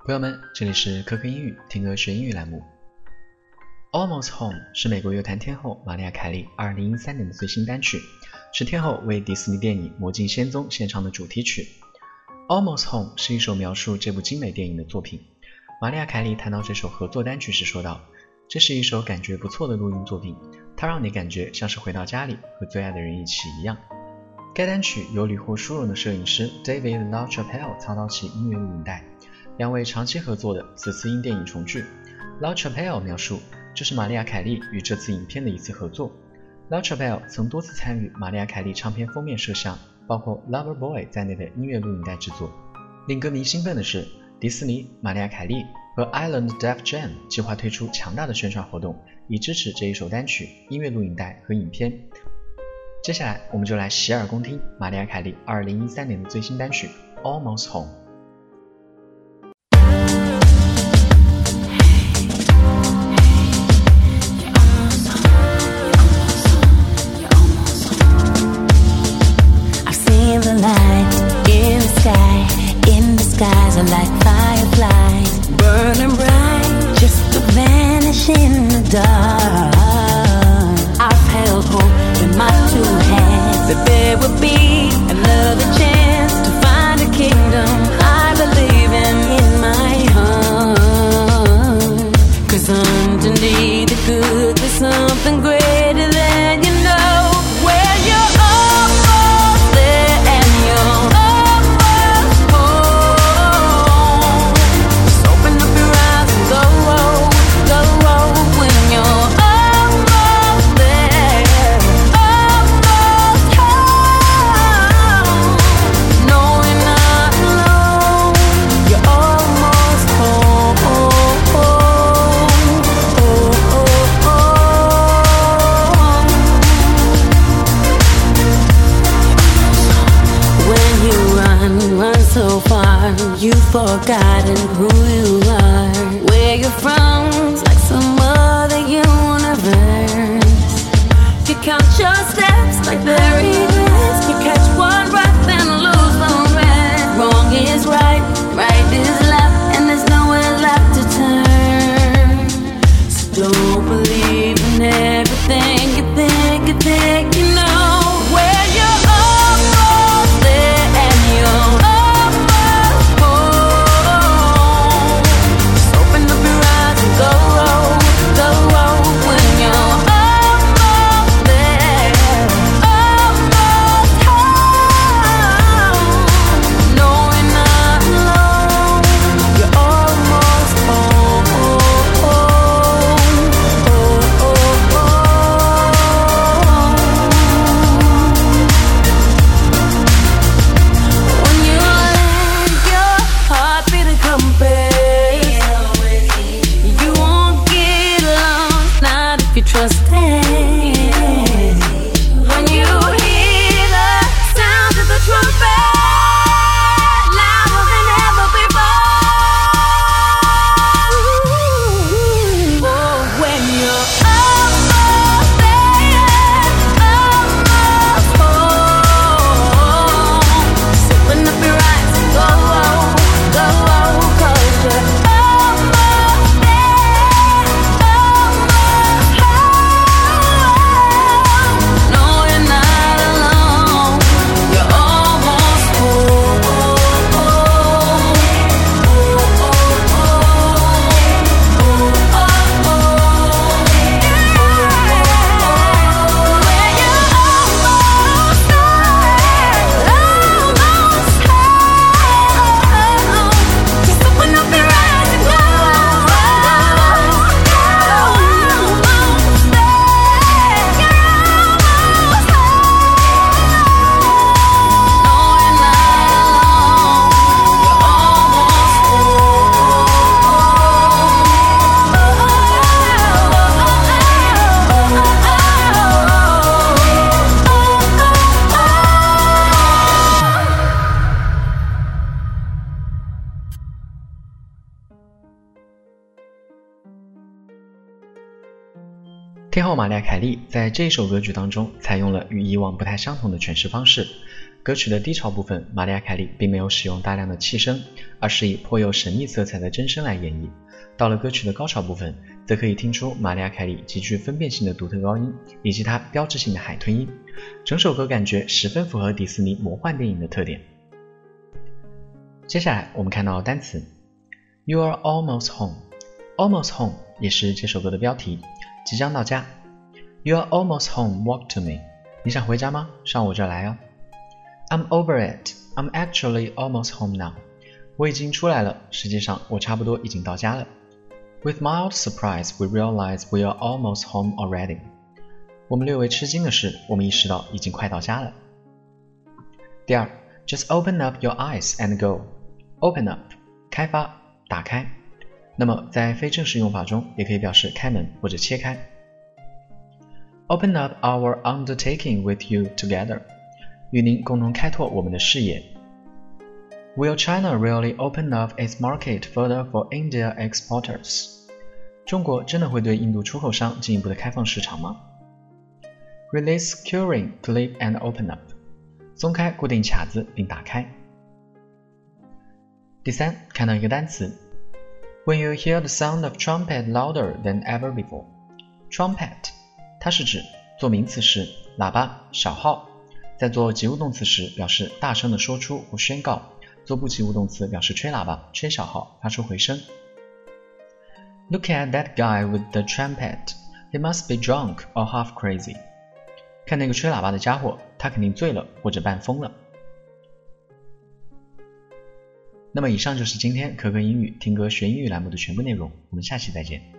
朋友们，这里是科科英语，听歌学英语栏目。Almost Home 是美国乐坛天后玛丽亚·凯莉2013年的最新单曲，是天后为迪士尼电影《魔镜仙踪》献唱的主题曲。Almost Home 是一首描述这部精美电影的作品。玛丽亚·凯莉谈到这首合作单曲时说道，这是一首感觉不错的录音作品，它让你感觉像是回到家里和最爱的人一起一样。该单曲由屡获殊荣的摄影师 David LaChapelle 操刀起音乐录影带，两位长期合作的此次因电影重聚。LaChapelle 描述，这是玛丽亚·凯莉与这次影片的一次合作。LaChapelle 曾多次参与玛丽亚·凯莉唱片封面摄像，包括 Lover Boy 在内的音乐录影带制作。令歌迷兴奋的是，迪士尼、玛丽亚·凯莉和 Island Def Jam 计划推出强大的宣传活动，以支持这一首单曲、音乐录影带和影片。接下来我们就来洗耳恭听玛丽亚·凯莉2013年的最新单曲 Almost Home。The light in the sky, in the skies are like fireflies, burning bright, just to vanish in the dark. I've held hope in my two hands, that there will be another chance to find a kingdom I believe in my heart. 'Cause underneath the good there's something greater than you know. Where you're almost there and you're almost home. Just open up your eyes and go when you're almost there, almost home. No, you're not alone. You're almost home. When you run so far, you've forgotten who you are, where you're from, it's like some other universe. You count your steps like buried rest. You catch one breath and lose the rest. Wrong is right, right is left, and there's nowhere left to turn. So don't believe in everything you think you know. Where you're almost there and you're almost home. Just open up your eyes and go when you're almost there, almost home. No, you're not alone. You're almost home. When you let your heart be the compass, you won't get lost, not if you trust it. When you hear the sound of the trumpet, louder than ever before. When you're almost there, almost home. So open up your eyes and go, 'cause you're almost there, almost home. No, you're not alone. You're almost home. Where you're almost there, almost home. Just open up your eyes and go, almost there. You're almost home. No, you're not alone. 天后玛丽亚·凯莉在这首歌曲当中采用了与以往不太相同的诠释方式。 歌曲的低潮部分，玛丽亚·凯莉并没有使用大量的气声，而是以颇有神秘色彩的真声来演绎。到了歌曲的高潮部分，则可以听出玛丽亚·凯莉极具分辨性的独特高音，以及她标志性的海豚音。整首歌感觉十分符合迪士尼魔幻电影的特点。接下来我们看到单词 You are almost home。Almost home 也是这首歌的标题，即将到家。You are almost home, walk to me。 你想回家吗？上我这儿来啊。I'm over it, I'm actually almost home now。 我已经出来了，实际上我差不多已经到家了。With mild surprise, we realize we are almost home already。 我们略微吃惊的是，我们意识到已经快到家了。第二 Just open up your eyes and go。 Open up 开发，打开。那么在非正式用法中也可以表示开门或者切开。 Open up our undertaking with you together。 与您共同开拓我们的视野。 Will China really open up its market further for India exporters？ 中国真的会对印度出口商进一步的开放市场吗？ Release securing, clip and open up。 松开固定卡子并打开。第三，看到一个单词When you hear the sound of trumpet louder than ever before。 Trumpet 它是指做名词时喇叭、小号，在做及物动词时表示大声的说出或宣告，做不及物动词表示吹喇叭、吹小号，发出回声。Look at that guy with the trumpet. He must be drunk or half crazy。 看那个吹喇叭的家伙，他肯定醉了或者半疯了。那么以上就是今天可可英语听歌学英语栏目的全部内容，我们下期再见。